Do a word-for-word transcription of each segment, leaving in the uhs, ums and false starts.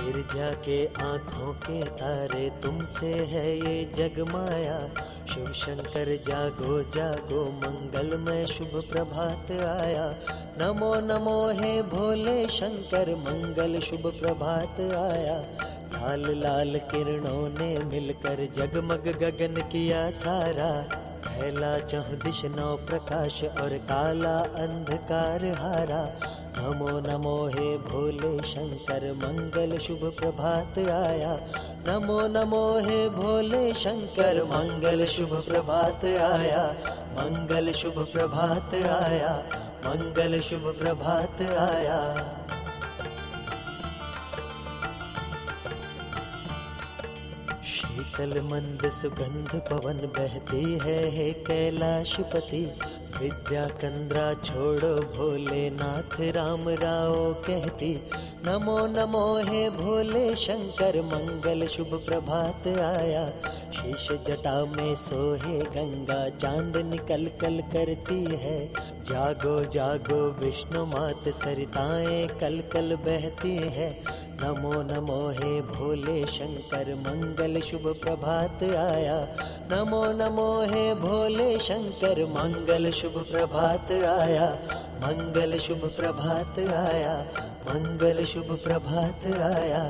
गिर जाके आँखों के तारे, तुमसे है ये जग माया। शिव शंकर जागो जागो, मंगलमय शुभ प्रभात आया। नमो नमो हे भोले शंकर, मंगल शुभ प्रभात आया। लाल लाल किरणों ने मिलकर जगमग गगन किया सारा। फैला चहुं दिश नौ प्रकाश और काला अंधकार हारा। नमो नमो हे भोले शंकर, मंगल शुभ प्रभात आया। नमो नमो हे भोले शंकर, मंगल शुभ प्रभात आया। मंगल शुभ प्रभात आया, मंगल शुभ प्रभात आया। शीतल मंद सुगंध पवन बहती है हे कैलाशपति। विद्या कंद्रा छोड़ो भोलेनाथ, राम राओ कहती। नमो नमो हे भोले शंकर, मंगल शुभ प्रभात आया। शीश जटा में सोहे गंगा, चांद निकल कल करती है। जागो जागो विष्णु मात, सरिताएं कल कल बहती है। नमो नमो हे भोले शंकर, मंगल शुभ प्रभात आया। नमो नमो हे भोले शंकर, मंगल शुभ प्रभात आया। मंगल शुभ प्रभात आया, मंगल शुभ प्रभात आया।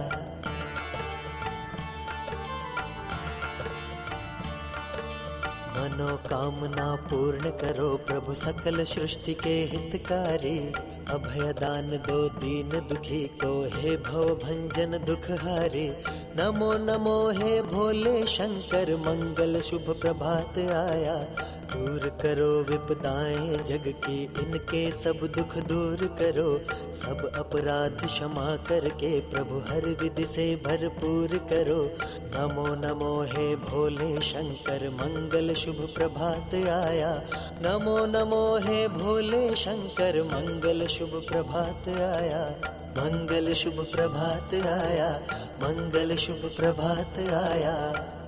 मनोकामना पूर्ण करो प्रभु सकल सृष्टि के हितकारी। अभय दान दो दीन दुखी को, हे भव भंजन दुखहारी। नमो नमो हे भोले शंकर, मंगल शुभ प्रभात आया। दूर करो विपदाएं जग की, इनके सब दुख दूर करो। सब अपराध क्षमा करके प्रभु हर विधि से भरपूर करो। नमो नमो हे भोले शंकर, मंगल शुभ प्रभात आया। नमो नमो हे भोले शंकर, मंगल शुभ प्रभात आया। मंगल शुभ प्रभात आया, मंगल शुभ प्रभात आया।